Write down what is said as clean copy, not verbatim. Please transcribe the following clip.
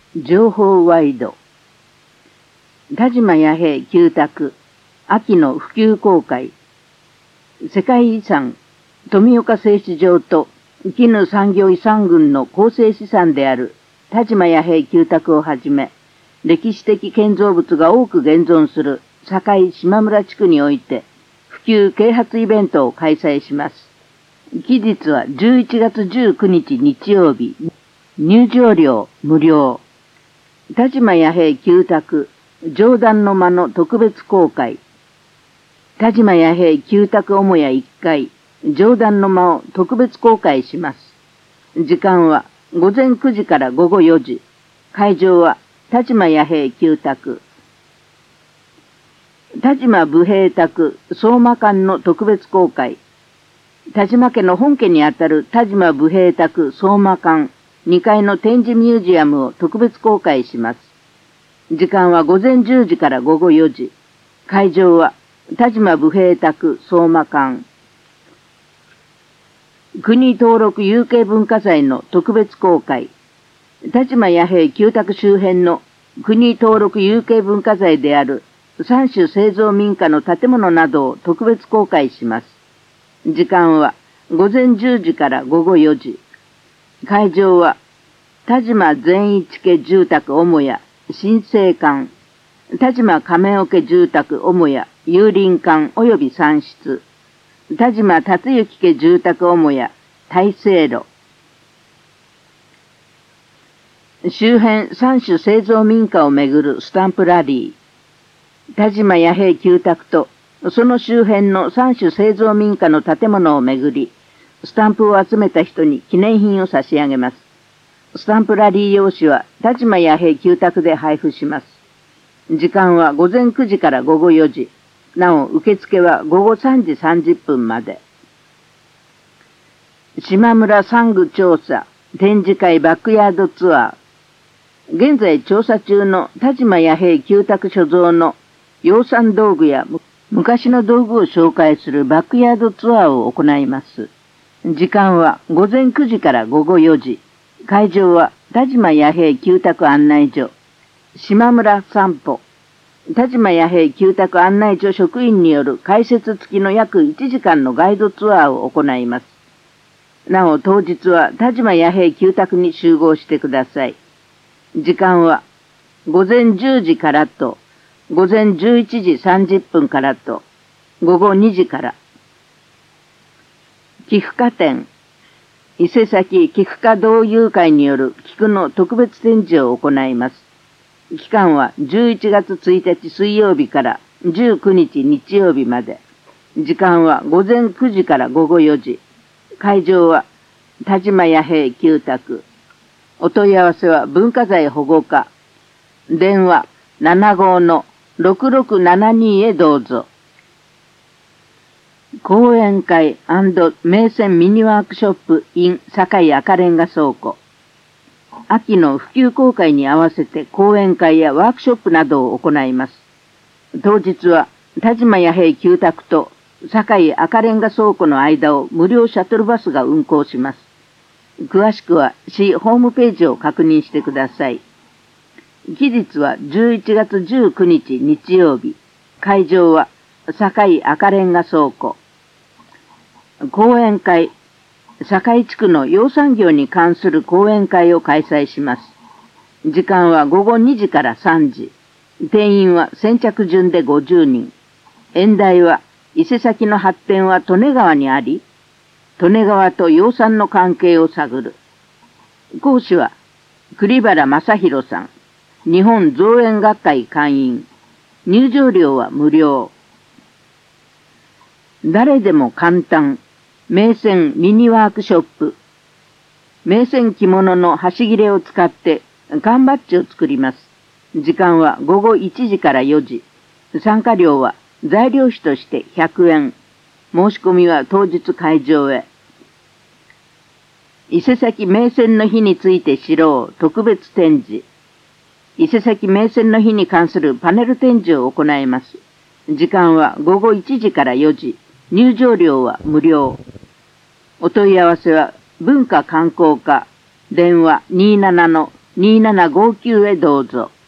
情報ワイド。田島弥平旧宅、秋の普及公開。世界遺産、富岡製糸場と絹産業遺産群の構成資産である田島弥平旧宅をはじめ、歴史的建造物が多く現存する堺島村地区において、普及啓発イベントを開催します。期日は11月19日日曜日、入場料無料。田島弥平旧宅、上段の間の特別公開。田島弥平旧宅母屋1階、上段の間を特別公開します。時間は午前9時から午後4時。会場は田島弥平旧宅。田島武平宅相馬館の特別公開。田島家の本家にあたる田島武平宅相馬館2階の展示ミュージアムを特別公開します。時間は午前10時から午後4時。会場は田島武平宅相馬館。国登録有形文化財の特別公開。田島弥平旧宅周辺の国登録有形文化財である三種製造民家の建物などを特別公開します。時間は午前10時から午後4時。会場は田島善一家住宅母屋新生館、田島亀桶住宅母屋有林館及び産室、田島達之家住宅母屋大西路。周辺三種製造民家をめぐるスタンプラリー。田島弥平旧宅とその周辺の三種製造民家の建物をめぐり、スタンプを集めた人に記念品を差し上げます。スタンプラリー用紙は田島弥平旧宅で配布します。時間は午前9時から午後4時。なお、受付は午後3時30分まで。島村山具調査、展示会バックヤードツアー。現在調査中の田島弥平旧宅所蔵の養蚕道具や昔の道具を紹介するバックヤードツアーを行います。時間は午前9時から午後4時。会場は田島弥平旧宅案内所。島村散歩。田島弥平旧宅案内所職員による解説付きの約1時間のガイドツアーを行います。なお当日は田島弥平旧宅に集合してください。時間は午前10時からと午前11時30分からと午後2時から。寄付家展。伊勢崎寄付家同友会による寄付の特別展示を行います。期間は11月1日水曜日から19日日曜日まで。時間は午前9時から午後4時。会場は田島弥平旧宅。お問い合わせは文化財保護課。電話75-6672へどうぞ。講演会&名船ミニワークショップ in 堺赤レンガ倉庫。秋の普及公開に合わせて講演会やワークショップなどを行います。当日は田島弥平旧宅と堺赤レンガ倉庫の間を無料シャトルバスが運行します。詳しくは市ホームページを確認してください。期日は11月19日日曜日。会場は堺赤レンガ倉庫。講演会。堺地区の養蚕業に関する講演会を開催します。時間は午後2時から3時。定員は先着順で50人。演題は、伊勢崎の発展は利根川にあり、利根川と養蚕の関係を探る。講師は、栗原正宏さん。日本造園学会会員。入場料は無料。誰でも簡単。名船ミニワークショップ。名船着物の端切れを使って缶バッジを作ります。時間は午後1時から4時。参加料は材料費として100円。申し込みは当日会場へ。伊勢崎名船の日について知ろう特別展示。伊勢崎名船の日に関するパネル展示を行います。時間は午後1時から4時。入場料は無料。お問い合わせは文化観光課、電話 2759へどうぞ。